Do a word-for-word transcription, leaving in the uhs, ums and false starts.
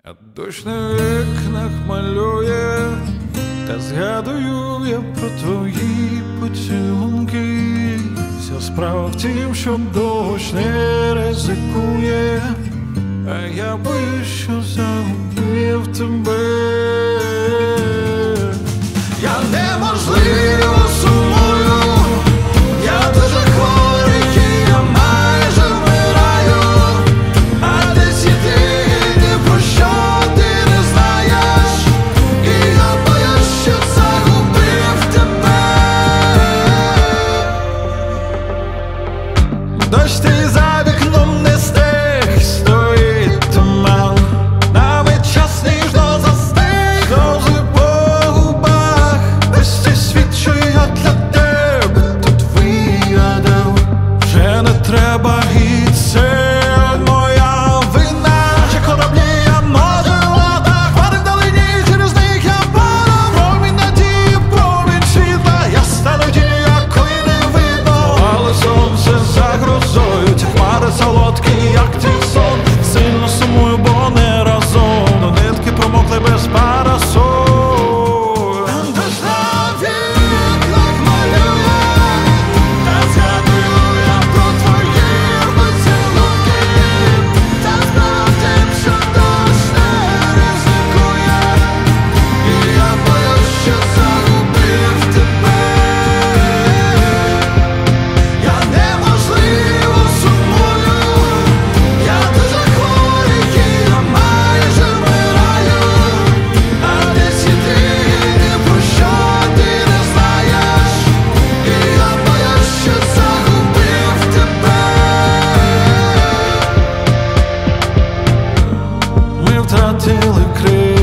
А дощ на вікнах малює, та згадую я про твої поцілунки. Вся справа в тім, що дощ не ризикує, а я боюсь, що загубив тебе. Я неможливо сумую, я дуже хворий, і я майже вмираю, а десь єдине, про що ти не знаєш, і я боюсь, що загубив тебе. Дощ ти за вікном не стих, стоїть туман, навіть час ніжно застиг, сльози по губах. Весь цей світ, що я для тебе тут вигадав, вже не треба, і це моя вина. Ще кораблі я може лада, хмари вдалині, через них я падав. Промінь надії, промінь світла, я стану тінню, якої не видно. Але сонце за грозою, ці хмари солодкі, як твій сон. Сильно сумую, бо не разом, до нитки промокли без парасоль. Дощ на вікнах малює, та згадую я про твої поцілунки. Та справа в тім, що дощ не ризикує, і я боюсь, що загубив тебе. Я неможливо сумую, я дуже хворий, і я майже вмираю, а десь єдине, про що ти не знаєш, і я боюсь, що загубив тебе. Ми втратили крила.